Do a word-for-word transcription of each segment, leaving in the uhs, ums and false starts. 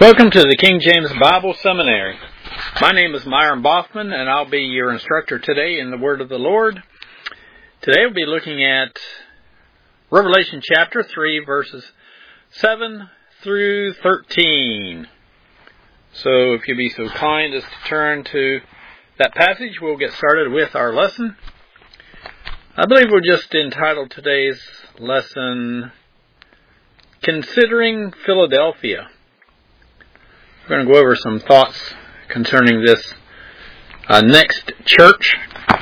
Welcome to the King James Bible Seminary. My name is Myron Boffman, and I'll be your instructor today in the Word of the Lord. Today we'll be looking at Revelation chapter three, verses seven through thirteen. So if you'll be so kind as to turn to that passage, we'll get started with our lesson. I believe we're just entitled today's lesson, Considering Philadelphia. We're going to go over some thoughts concerning this uh, next church.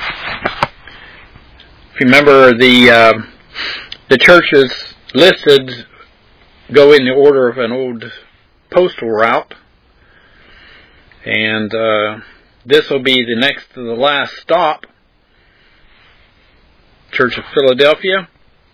If you remember, the uh, the churches listed go in the order of an old postal route, and uh, this will be the next to the last stop, Church of Philadelphia.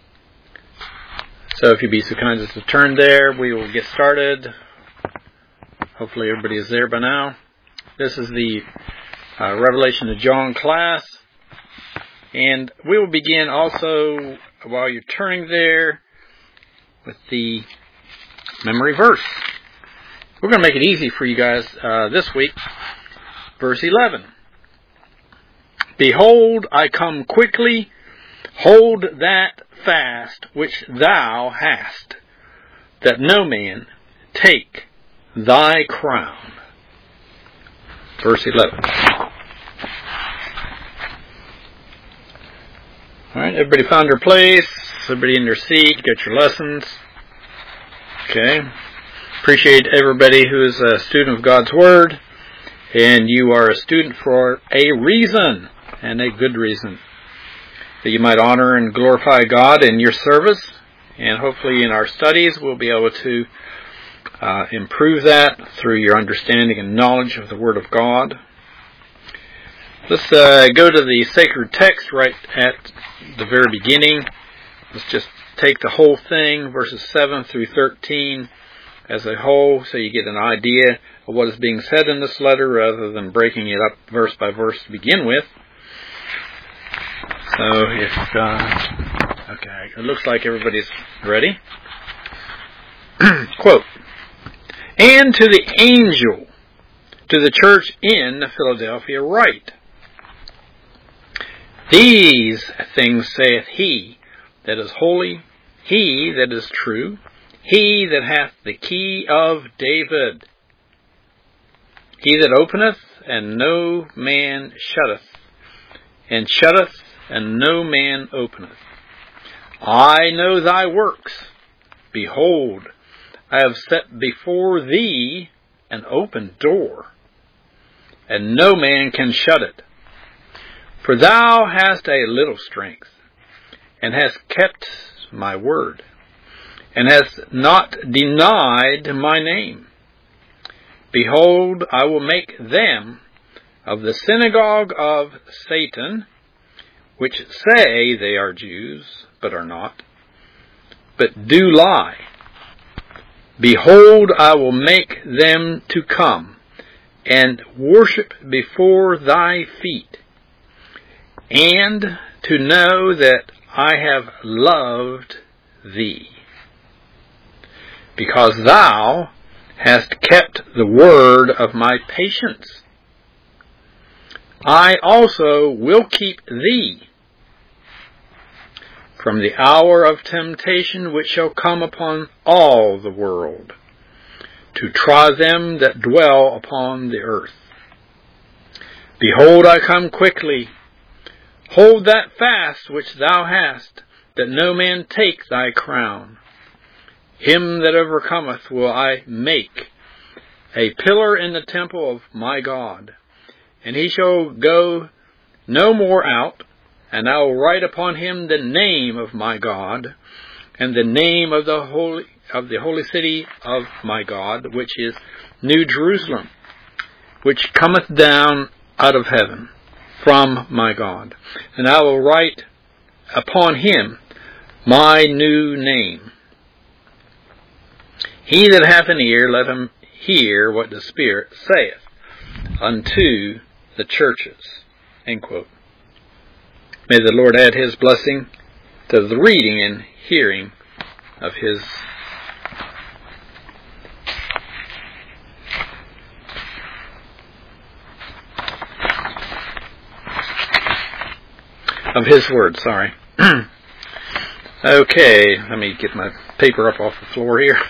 So if you'd be so kind as to turn there, we will get started. Hopefully everybody is there by now. This is the uh, Revelation of John class. And we will begin also, while you're turning there, with the memory verse. We're going to make it easy for you guys uh, this week. Verse eleven. Behold, I come quickly. Hold that fast which thou hast, that no man take thy crown. Verse eleven. Alright, everybody found their place? Everybody in their seat? Got your lessons? Okay. Appreciate everybody who is a student of God's Word. And you are a student for a reason, and a good reason. That you might honor and glorify God in your service. And hopefully in our studies we'll be able to Uh, improve that through your understanding and knowledge of the Word of God. Let's uh, go to the sacred text right at the very beginning. Let's just take the whole thing, verses seven through thirteen, as a whole, so you get an idea of what is being said in this letter, rather than breaking it up verse by verse to begin with. So, if uh, okay, it looks like everybody's ready. Quote. And to the angel, to the church in Philadelphia write, These things saith he that is holy, he that is true, he that hath the key of David, he that openeth, and no man shutteth, and shutteth, and no man openeth. I know thy works. Behold, I have set before thee an open door, and no man can shut it. For thou hast a little strength, and hast kept my word, and hast not denied my name. Behold, I will make them of the synagogue of Satan, which say they are Jews, but are not, but do lie. Behold, I will make them to come and worship before thy feet, and to know that I have loved thee, because thou hast kept the word of my patience. I also will keep thee from the hour of temptation which shall come upon all the world, to try them that dwell upon the earth. Behold, I come quickly. Hold that fast which thou hast, that no man take thy crown. Him that overcometh will I make a pillar in the temple of my God, and he shall go no more out. And I will write upon him the name of my God, and the name of the holy of the holy city of my God, which is New Jerusalem, which cometh down out of heaven from my God. And I will write upon him my new name. He that hath an ear, let him hear what the Spirit saith unto the churches. End quote. May the Lord add his blessing to the reading and hearing of his of His Word, sorry. Okay, let me get my paper up off the floor here.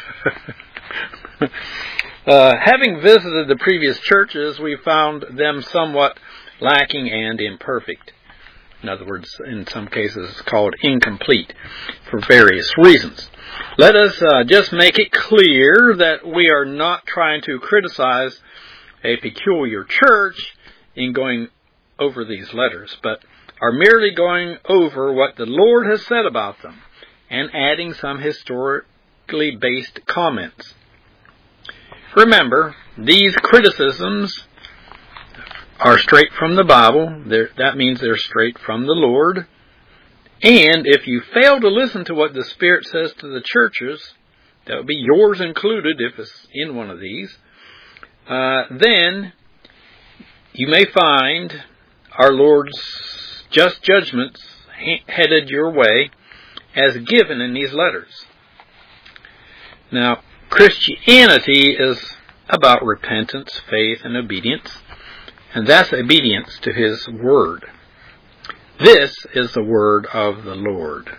uh, having visited the previous churches, we found them somewhat lacking and imperfect. In other words, in some cases it's called incomplete for various reasons. Let us uh, just make it clear that we are not trying to criticize a peculiar church in going over these letters, but are merely going over what the Lord has said about them and adding some historically based comments. Remember, these criticisms are straight from the Bible. They're, that means they're straight from the Lord. And if you fail to listen to what the Spirit says to the churches, that would be yours included if it's in one of these, uh, then you may find our Lord's just judgments headed your way as given in these letters. Now, Christianity is about repentance, faith, and obedience, and that's obedience to His Word. This is the Word of the Lord.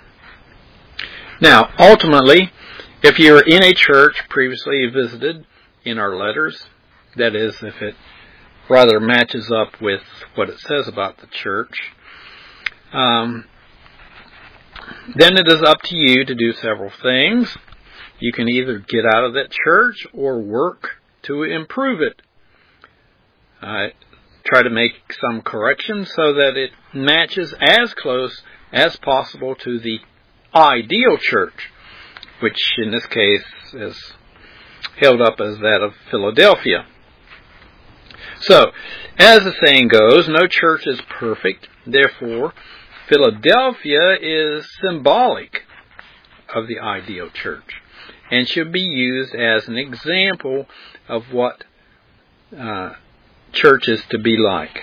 Now, ultimately, if you're in a church previously visited in our letters, that is, if it rather matches up with what it says about the church, um, then it is up to you to do several things. You can either get out of that church or work to improve it. Uh, try to make some corrections so that it matches as close as possible to the ideal church, which in this case is held up as that of Philadelphia. So, as the saying goes, no church is perfect. Therefore, Philadelphia is symbolic of the ideal church and should be used as an example of what uh, church is to be like.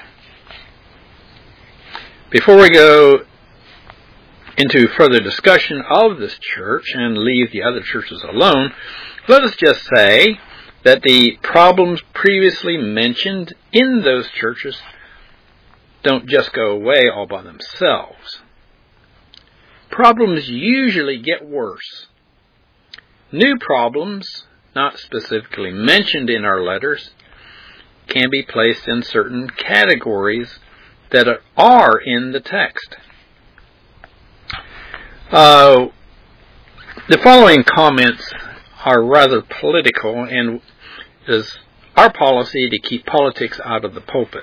Before we go into further discussion of this church and leave the other churches alone, let us just say that the problems previously mentioned in those churches don't just go away all by themselves. Problems usually get worse. New problems, not specifically mentioned in our letters, can be placed in certain categories that are in the text. Uh, the following comments are rather political, and it is our policy to keep politics out of the pulpit.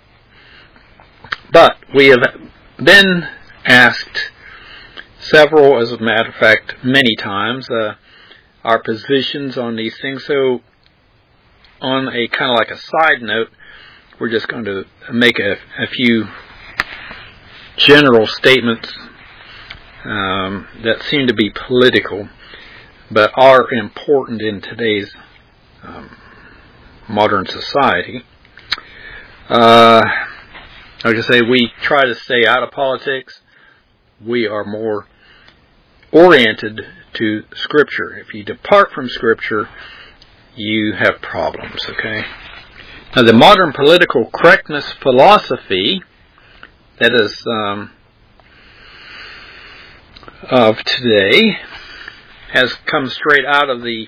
But we have been asked several, as a matter of fact, many times, uh, our positions on these things. So on a kind of like a side note, we're just going to make a, a few general statements um, that seem to be political, but are important in today's um, modern society. Uh, like I say, we try to stay out of politics. We are more oriented to Scripture. If you depart from Scripture, you have problems, okay? Now, the modern political correctness philosophy that is um, of today has come straight out of the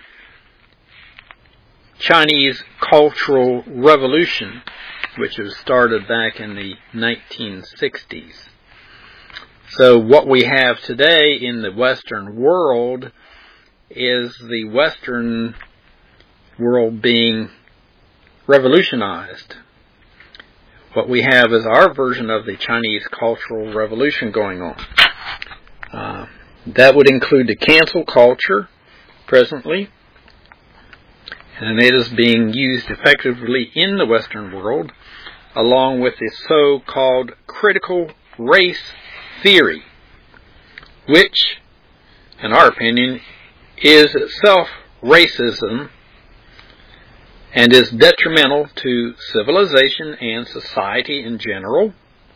Chinese Cultural Revolution, which was started back in the nineteen sixties. So what we have today in the Western world is the Western world being revolutionized. What we have is our version of the Chinese Cultural Revolution going on. Uh, that would include the cancel culture presently, and it is being used effectively in the Western world, along with the so-called critical race theory, which, in our opinion, is itself racism and is detrimental to civilization and society in general.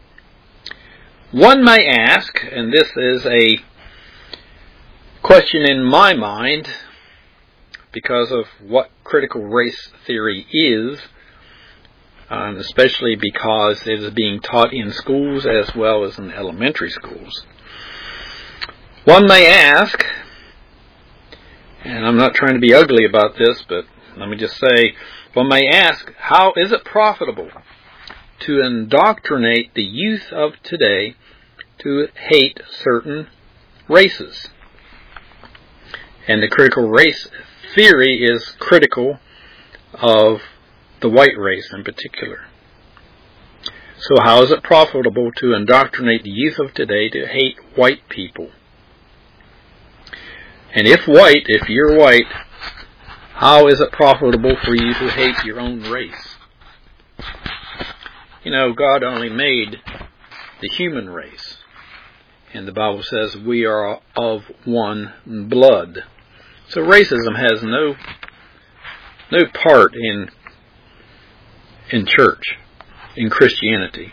One may ask, and this is a question in my mind because of what critical race theory is, um, especially because it is being taught in schools as well as in elementary schools. One may ask, and I'm not trying to be ugly about this, but let me just say, one may ask, how is it profitable to indoctrinate the youth of today to hate certain races? And the critical race theory is critical of the white race in particular. So how is it profitable to indoctrinate the youth of today to hate white people? And if white, if you're white, how is it profitable for you to hate your own race? You know, God only made the human race. And the Bible says we are of one blood. So racism has no no part in in church, in Christianity.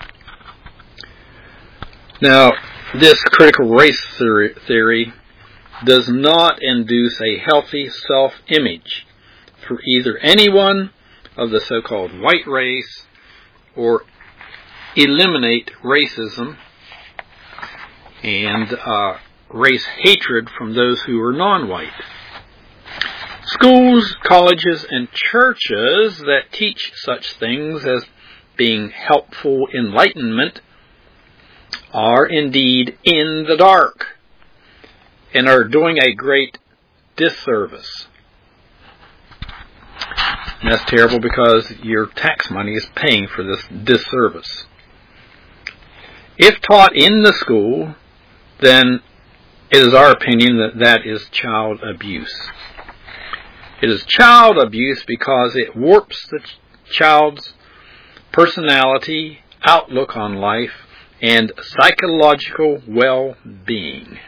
Now, this critical race theory, theory does not induce a healthy self-image for either anyone of the so-called white race or eliminate racism and uh, race hatred from those who are non-white. Schools, colleges, and churches that teach such things as being helpful enlightenment are indeed in the dark and are doing a great disservice. And that's terrible because your tax money is paying for this disservice. If taught in the school, then it is our opinion that that is child abuse. It is child abuse because it warps the ch- child's personality, outlook on life, and psychological well-being.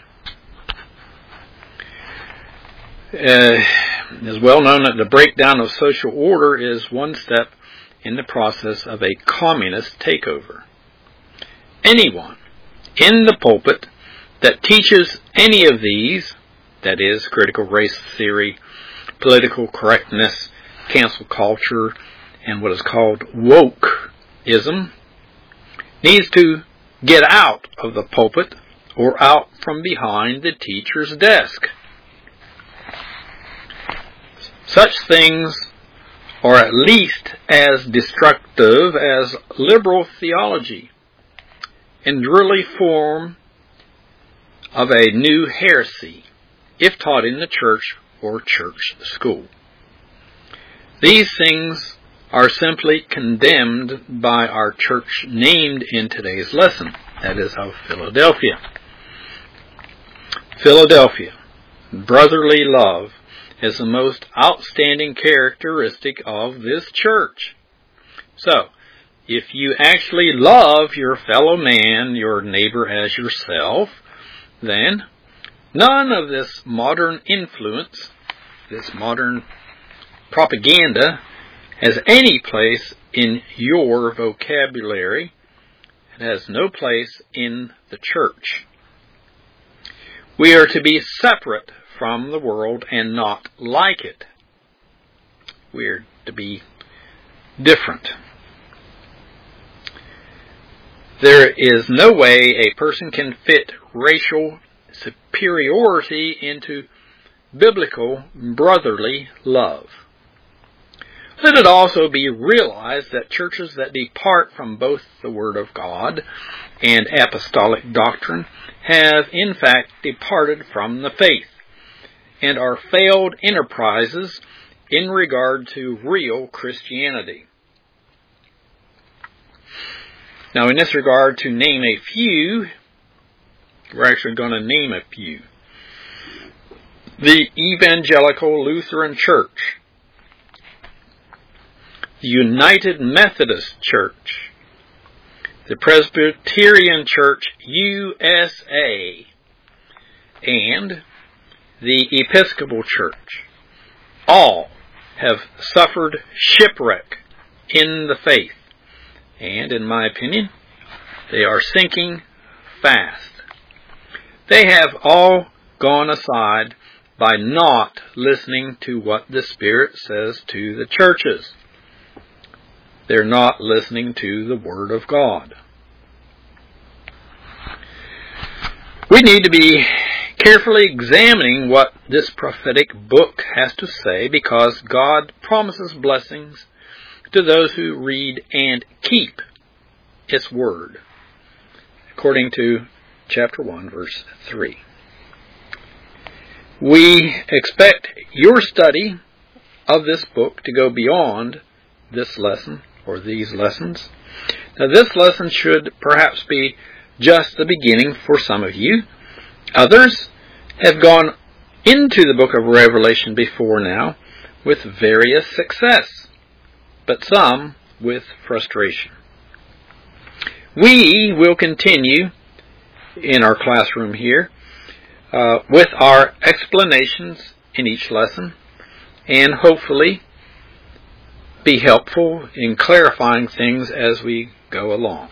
Uh, it is well known that the breakdown of social order is one step in the process of a communist takeover. Anyone in the pulpit that teaches any of these, that is, critical race theory, political correctness, cancel culture, and what is called wokeism, needs to get out of the pulpit or out from behind the teacher's desk. Such things are at least as destructive as liberal theology and really form of a new heresy if taught in the church or church school. These things are simply condemned by our church named in today's lesson, that is of Philadelphia. Philadelphia, brotherly love is the most outstanding characteristic of this church. So, if you actually love your fellow man, your neighbor as yourself, then none of this modern influence, this modern propaganda, has any place in your vocabulary. It has no place in the church. We are to be separate from the world and not like it. We are to be different. There is no way a person can fit racial superiority into biblical brotherly love. Let it also be realized that churches that depart from both the Word of God and apostolic doctrine have in fact departed from the faith and are failed enterprises in regard to real Christianity. Now, in this regard, to name a few, we're actually going to name a few. The Evangelical Lutheran Church, the United Methodist Church, the Presbyterian Church U S A, and the Episcopal Church, all have suffered shipwreck in the faith. And, in my opinion, they are sinking fast. They have all gone aside by not listening to what the Spirit says to the churches. they're not listening to the Word of God. We need to be carefully examining what this prophetic book has to say, because God promises blessings to those who read and keep its Word, according to chapter one, verse three. We expect your study of this book to go beyond this lesson or these lessons. Now, this lesson should perhaps be just the beginning for some of you. Others have gone into the book of Revelation before now with various success, but some with frustration. We will continue in our classroom here uh, with our explanations in each lesson, and hopefully be helpful in clarifying things as we go along.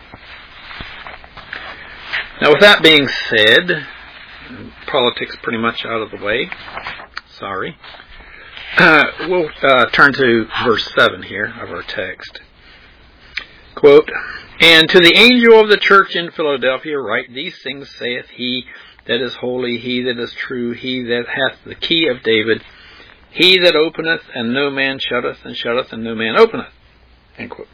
Now, with that being said, politics pretty much out of the way. Sorry. Uh, we'll uh, turn to verse seven here of our text. Quote, "And to the angel of the church in Philadelphia write, these things saith he that is holy, he that is true, he that hath the key of David, he that openeth, and no man shutteth, and shutteth, and no man openeth." End quote.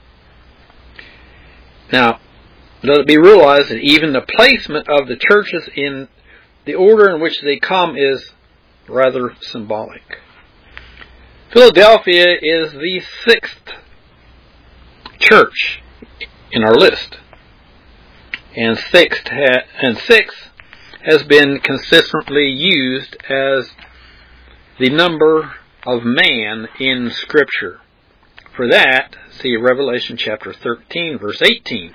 Now, let it be realized that even the placement of the churches in the order in which they come is rather symbolic. Philadelphia is the sixth church in our list, and sixth ha- and six has been consistently used as the number of man in Scripture. For that, see Revelation chapter thirteen, verse eighteen.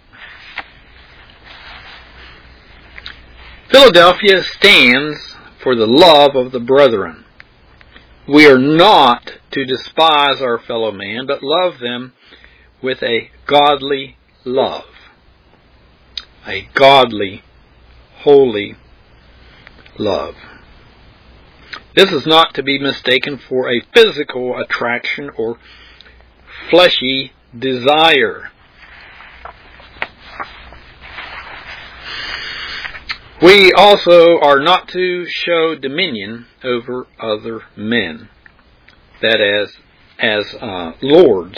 Philadelphia stands for the love of the brethren. We are not to despise our fellow man, but love them with a godly love. A godly, holy love. This is not to be mistaken for a physical attraction or fleshy desire. We also are not to show dominion over other men, that is, as uh, lords.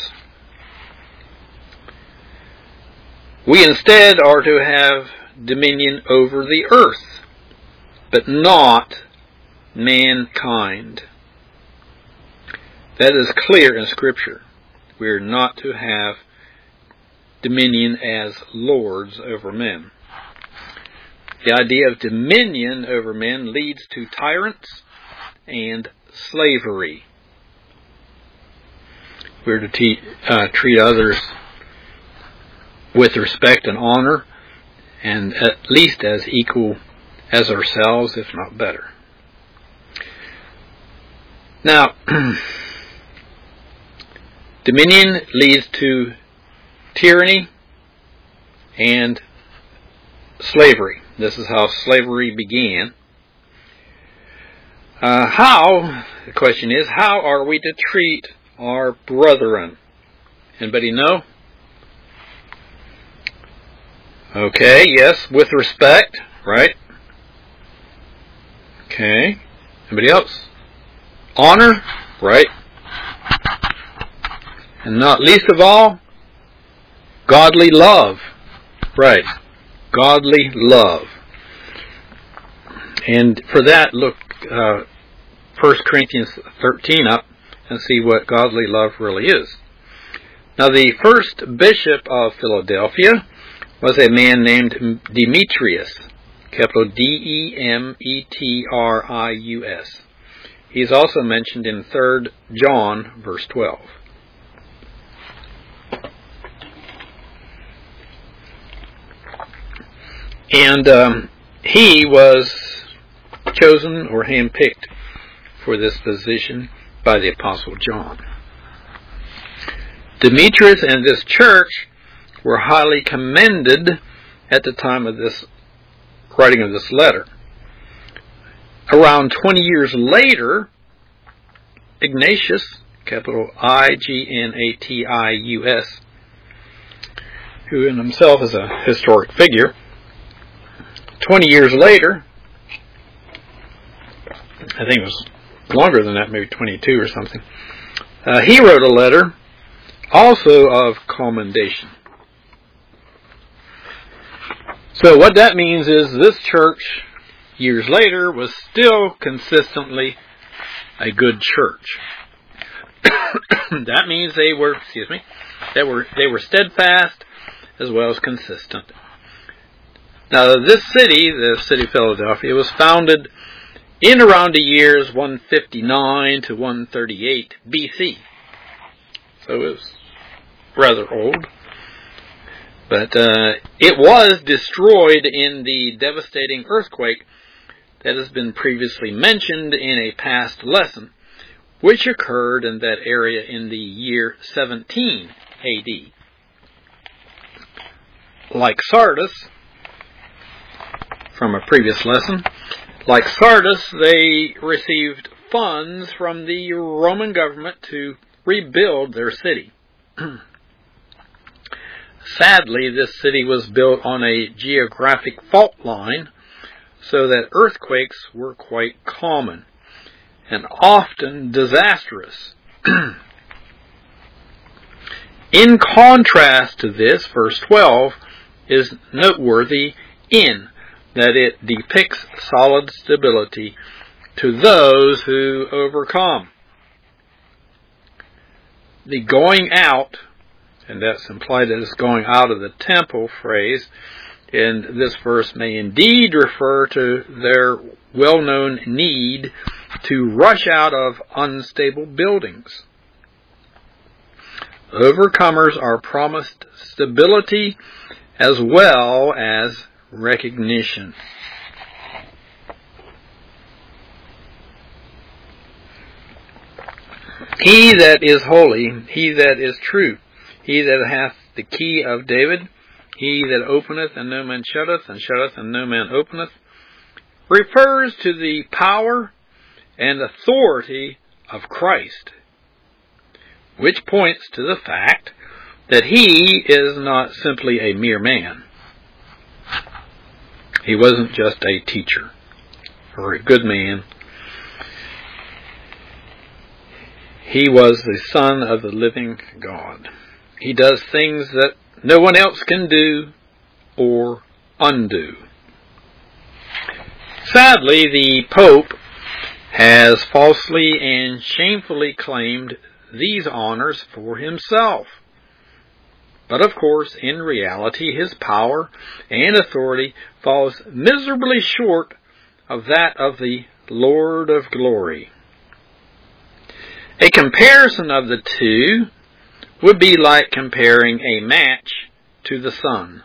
We instead are to have dominion over the earth, but not mankind. That is clear in Scripture. We are not to have dominion as lords over men. The idea of dominion over men leads to tyrants and slavery. We're to te- uh, treat others with respect and honor, and at least as equal as ourselves, if not better. Now, dominion leads to tyranny and slavery. This is how slavery began. Uh, how, the question is, how are we to treat our brethren? Anybody know? Okay, yes, with respect, right? Okay. Anybody else? Honor, right? And not least of all, godly love, right? Godly love. And for that, look uh, First Corinthians thirteen up and see what godly love really is. Now, the first bishop of Philadelphia was a man named Demetrius, capital D E M E T R I U S. He's also mentioned in Third John, verse twelve. And um, he was chosen or handpicked for this position by the Apostle John. Demetrius and this church were highly commended at the time of this writing of this letter. Around twenty years later, Ignatius capital I G N A T I U S, who in himself is a historic figure. Twenty years later, I think it was longer than that, maybe twenty-two or something, uh, he wrote a letter also of commendation. So what that means is this church, years later, was still consistently a good church. That means they were, excuse me, they were they were steadfast as well as consistent. Now, this city, the city of Philadelphia, was founded in around the years one fifty-nine to one thirty-eight B C. So it was rather old. But uh, it was destroyed in the devastating earthquake that has been previously mentioned in a past lesson, which occurred in that area in the year seventeen A D. Like Sardis, from a previous lesson, like Sardis, they received funds from the Roman government to rebuild their city. Sadly, this city was built on a geographic fault line, so that earthquakes were quite common and often disastrous. In contrast to this, verse twelve is noteworthy in that it depicts solid stability to those who overcome. The going out, and that's implied as going out of the temple phrase, in this verse may indeed refer to their well-known need to rush out of unstable buildings. Overcomers are promised stability as well as recognition. He that is holy, he that is true, he that hath the key of David, he that openeth and no man shutteth, and shutteth and no man openeth, refers to the power and authority of Christ, which points to the fact that he is not simply a mere man. He wasn't just a teacher or a good man. He was the Son of the living God. He does things that no one else can do or undo. Sadly, the Pope has falsely and shamefully claimed these honors for himself. But of course, in reality, his power and authority falls miserably short of that of the Lord of Glory. A comparison of the two would be like comparing a match to the sun.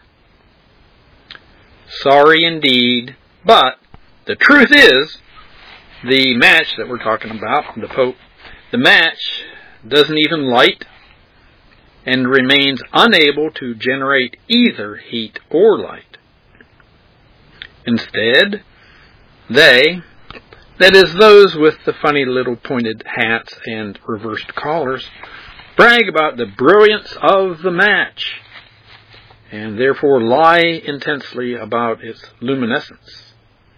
Sorry indeed, but the truth is, the match that we're talking about, the Pope, the match doesn't even light and remains unable to generate either heat or light. Instead, they, that is those with the funny little pointed hats and reversed collars, brag about the brilliance of the match and therefore lie intensely about its luminescence.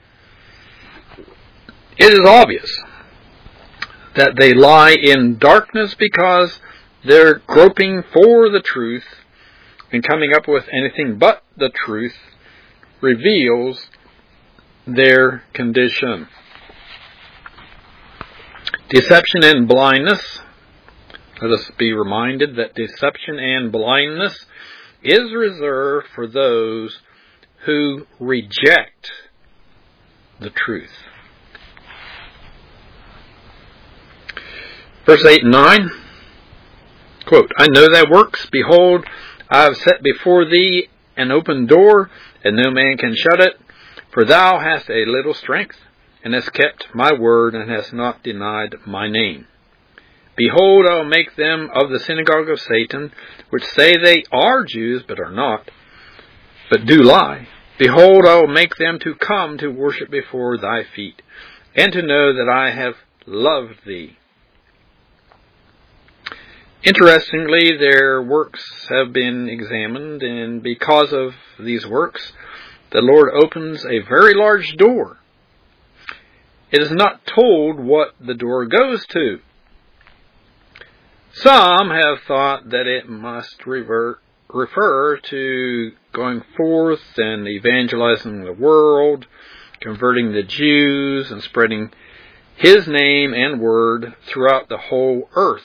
It is obvious that they lie in darkness because they're groping for the truth, and coming up with anything but the truth reveals their condition. Deception and blindness. Let us be reminded that deception and blindness is reserved for those who reject the truth. Verse eight and nine, quote, I know thy works, behold, I have set before thee an open door, and no man can shut it, for thou hast a little strength, and hast kept my word, and hast not denied my name. Behold, I will make them of the synagogue of Satan, which say they are Jews, but are not, but do lie. Behold, I will make them to come to worship before thy feet, and to know that I have loved thee. Interestingly, their works have been examined, and because of these works, the Lord opens a very large door. It is not told what the door goes to. Some have thought that it must revert, refer to going forth and evangelizing the world, converting the Jews, and spreading His name and word throughout the whole earth.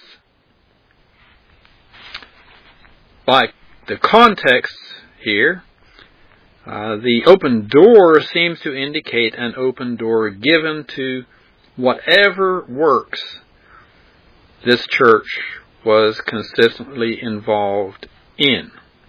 By the context here, uh, the open door seems to indicate an open door given to whatever works this church was consistently involved in.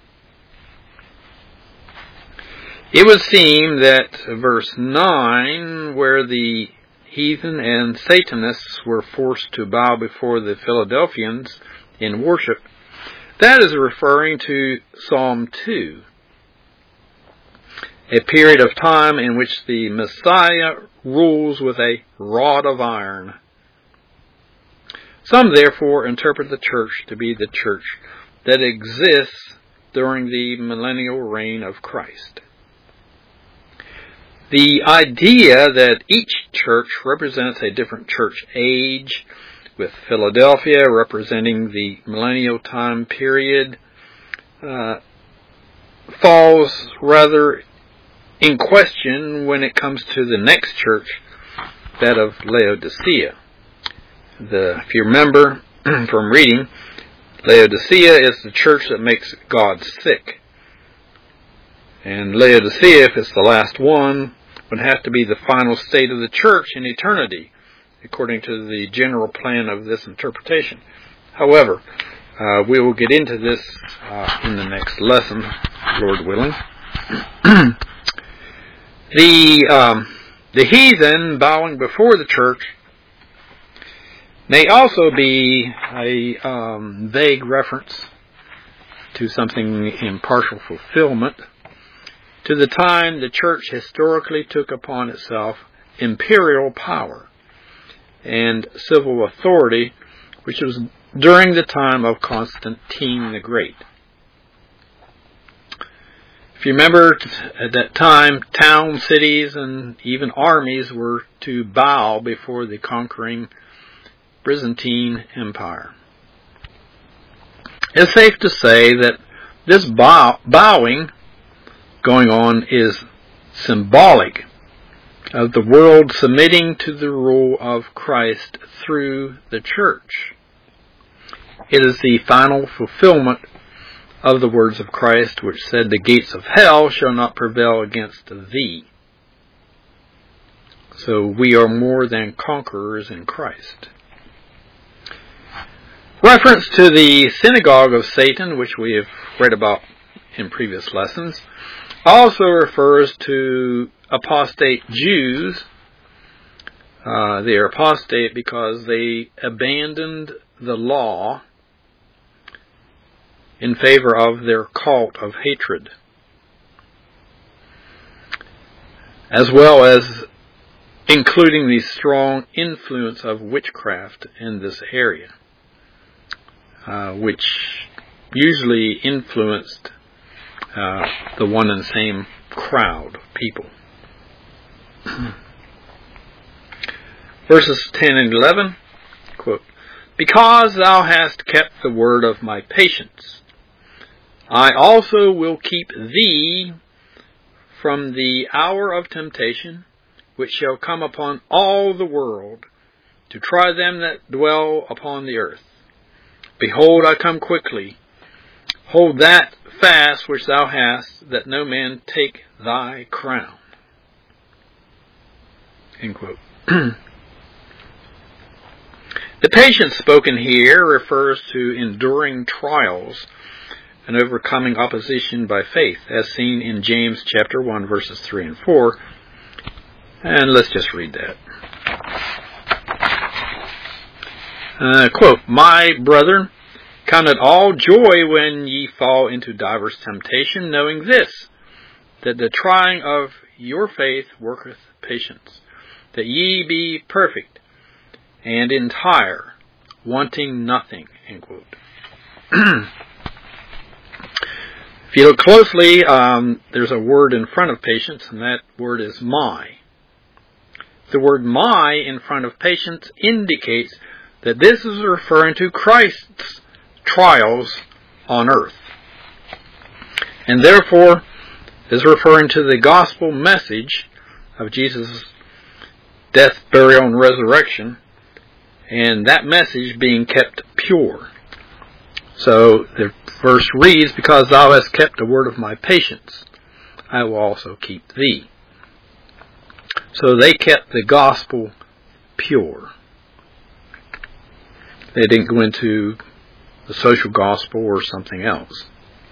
It would seem that verse nine, where the heathen and Satanists were forced to bow before the Philadelphians in worship, that is referring to Psalm two, a period of time in which the Messiah rules with a rod of iron. Some therefore interpret the church to be the church that exists during the millennial reign of Christ. The idea that each church represents a different church age, with Philadelphia representing the millennial time period, uh, falls rather in question when it comes to the next church, that of Laodicea. The, if you remember from reading, Laodicea is the church that makes God sick. And Laodicea, if it's the last one, would have to be the final state of the church in eternity, according to the general plan of this interpretation. However, uh, we will get into this uh, in the next lesson, Lord willing. the um, the heathen bowing before the church may also be a um, vague reference to something in partial fulfillment, to the time the church historically took upon itself imperial power and civil authority, which was during the time of Constantine the Great. If you remember, at that time, towns, cities, and even armies were to bow before the conquering Byzantine Empire. It's safe to say that this bow, bowing going on is symbolic of the world submitting to the rule of Christ through the church. It is the final fulfillment of the words of Christ, which said, "The gates of hell shall not prevail against thee." So we are more than conquerors in Christ. Reference to the synagogue of Satan, which we have read about in previous lessons, also refers to apostate Jews. Uh, they are apostate because they abandoned the law in favor of their cult of hatred, as well as including the strong influence of witchcraft in this area, uh, which usually influenced uh, the one and same crowd of people. Verses ten and eleven, quote, "Because thou hast kept the word of my patience, I also will keep thee from the hour of temptation, which shall come upon all the world, to try them that dwell upon the earth. Behold, I come quickly. Hold that fast which thou hast, that no man take thy crown." End quote. The patience spoken here refers to enduring trials and overcoming opposition by faith, as seen in James chapter one, verses three and four. And let's just read that. Uh, quote, "My brethren, count it all joy when ye fall into divers temptation, knowing this, that the trying of your faith worketh patience, that ye be perfect and entire, wanting nothing. End quote. If you look closely, um, there's a word in front of patience, and that word is my. The word my in front of patience indicates that this is referring to Christ's trials on earth. And therefore is referring to the gospel message of Jesus' death, burial, and resurrection, and that message being kept pure. So the verse reads, because thou hast kept the word of my patience, I will also keep thee. So they kept the gospel pure. They didn't go into the social gospel or something else.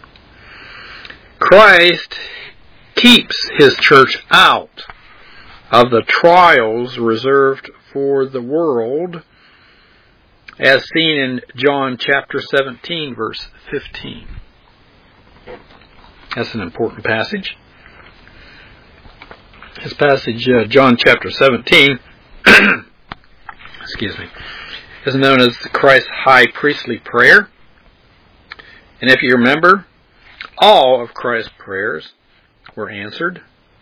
Christ keeps his church out of the trials reserved for the world, as seen in John chapter seventeen, verse fifteen. That's an important passage. This passage, uh, John chapter seventeen, excuse me, is known as Christ's high priestly prayer. And if you remember, all of Christ's prayers were answered.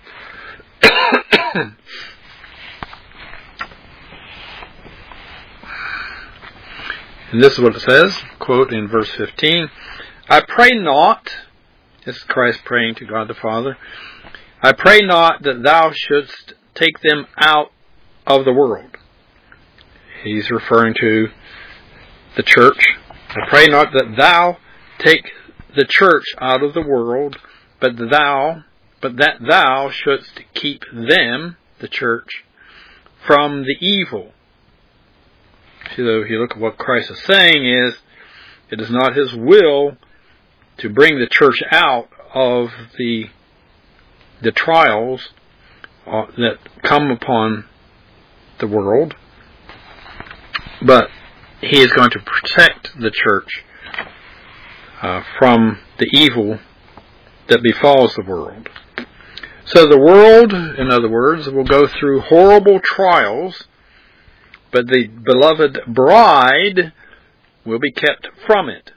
And this is what it says, quote in verse fifteen, I pray not, this is Christ praying to God the Father, I pray not that thou shouldst take them out of the world. He's referring to the church. I pray not that thou take the church out of the world, but thou, but that thou shouldst keep them, the church, from the evil. So if you look at what Christ is saying is, it is not his will to bring the church out of the the trials uh, that come upon the world, but he is going to protect the church uh, from the evil that befalls the world. So the world, in other words, will go through horrible trials, but the beloved bride will be kept from it.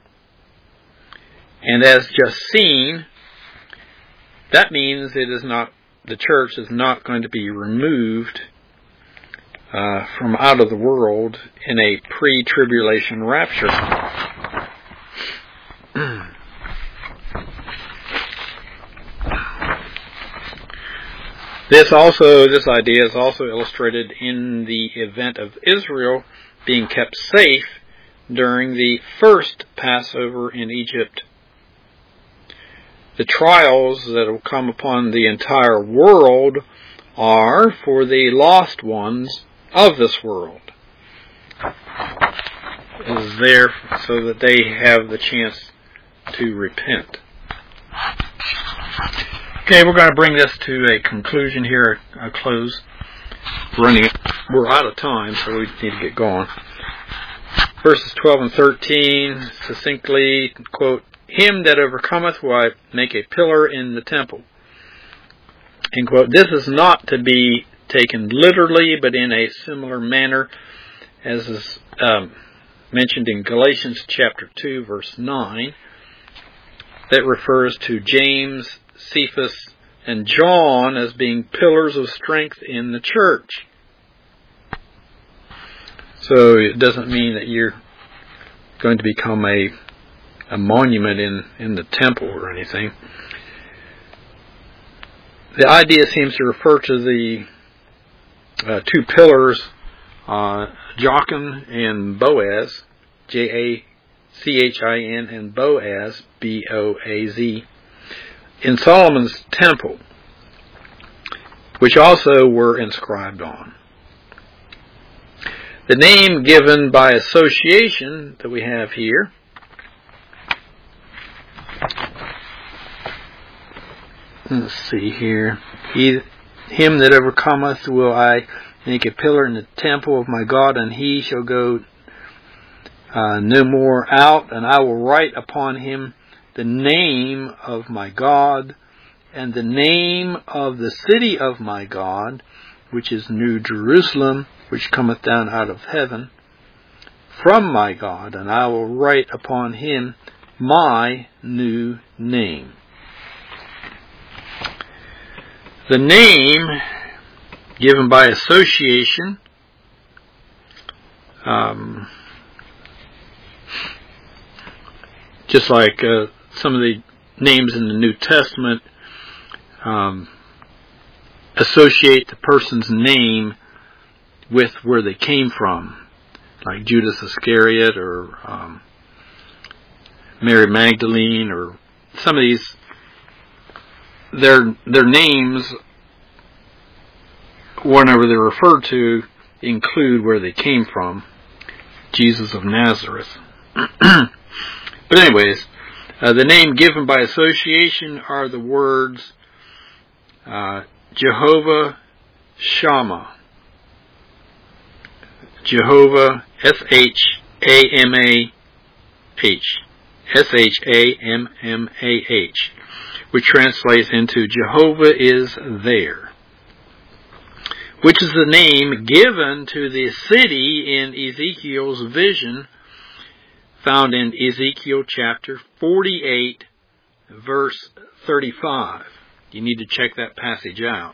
And as just seen, that means it is not, the church is not going to be removed uh, from out of the world in a pre-tribulation rapture. This also, this idea is also illustrated in the event of Israel being kept safe during the first Passover in Egypt. The trials that will come upon the entire world are for the lost ones of this world. It is there so that they have the chance to repent. Okay, we're going to bring this to a conclusion here, a close. We're running, we're out of time, so we need to get going. Verses twelve and thirteen, succinctly, quote, him that overcometh will I make a pillar in the temple. End quote. This is not to be taken literally, but in a similar manner as is um, mentioned in Galatians chapter two, verse nine, that refers to James, Cephas, and John as being pillars of strength in the church. So it doesn't mean that you're going to become a a monument in, in the temple or anything. The idea seems to refer to the uh, two pillars, uh, Jachin and Boaz, J A C H I N, and Boaz, B O A Z, in Solomon's temple, which also were inscribed on. The name given by association that we have here Let's see here. He, him that overcometh will I make a pillar in the temple of my God, and he shall go uh, no more out, and I will write upon him the name of my God, and the name of the city of my God, which is New Jerusalem, which cometh down out of heaven, from my God, and I will write upon him my new name. The name given by association, um, just like uh, some of the names in the New Testament um, associate the person's name with where they came from, like Judas Iscariot or um, Mary Magdalene, or some of these. Their their names, whenever they're referred to, include where they came from. Jesus of Nazareth. But anyways, uh, the name given by association are the words uh, Jehovah Shammah. Jehovah, S H A M A H. S H A M M A H. Which translates into Jehovah is there, which is the name given to the city in Ezekiel's vision, found in Ezekiel chapter forty-eight, verse thirty-five. You need to check that passage out.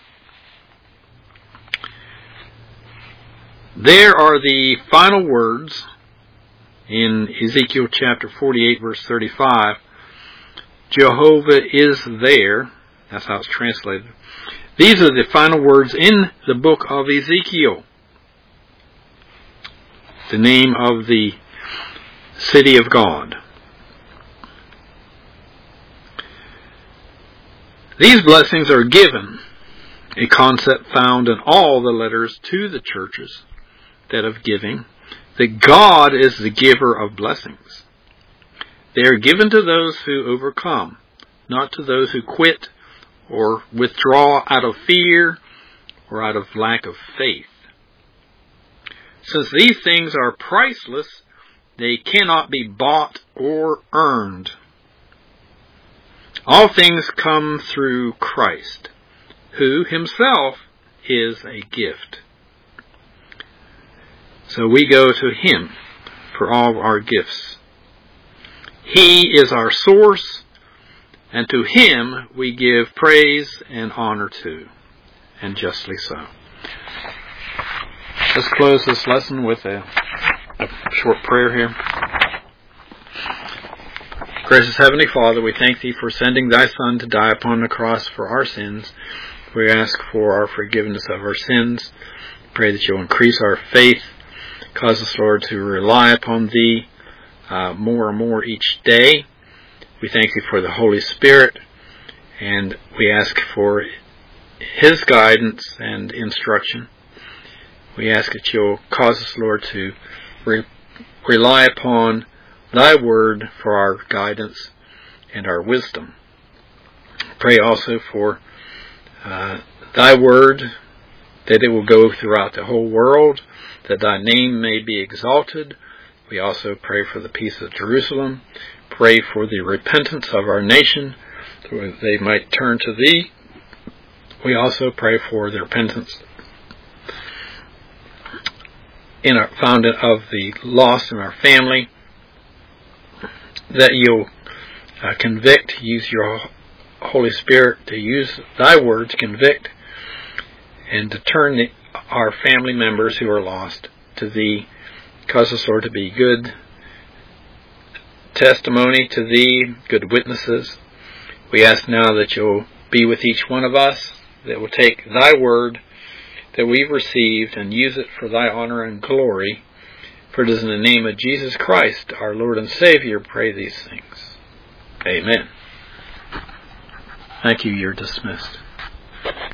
There are the final words in Ezekiel chapter forty-eight, verse thirty-five. Jehovah is there. That's how it's translated. These are the final words in the book of Ezekiel. The name of the city of God. These blessings are given, a concept found in all the letters to the churches, that of giving, that God is the giver of blessings. They are given to those who overcome, not to those who quit or withdraw out of fear or out of lack of faith. Since these things are priceless, they cannot be bought or earned. All things come through Christ, who himself is a gift. So we go to him for all our gifts. He is our source, and to him we give praise and honor to, and justly so. Let's close this lesson with a, a short prayer here. Gracious Heavenly Father, we thank thee for sending thy Son to die upon the cross for our sins. We ask for our forgiveness of our sins. Pray that you'll increase our faith. Cause us, Lord, to rely upon thee Uh, more and more each day. We thank you for the Holy Spirit, and we ask for his guidance and instruction. We ask that you'll cause us, Lord, to re- rely upon thy word for our guidance and our wisdom. Pray also for uh, thy word, that it will go throughout the whole world, that thy name may be exalted. We also pray for the peace of Jerusalem. Pray for the repentance of our nation, so they might turn to thee. We also pray for the repentance in our found of the lost in our family, that you'll uh, convict, use your Holy Spirit to use thy word to convict and to turn the, our family members who are lost to thee. Cause us, Lord, to be good testimony to thee, good witnesses. We ask now that you'll be with each one of us, that will take thy word that we've received and use it for thy honor and glory. For it is in the name of Jesus Christ, our Lord and Savior, pray these things. Amen. Thank you. You're dismissed.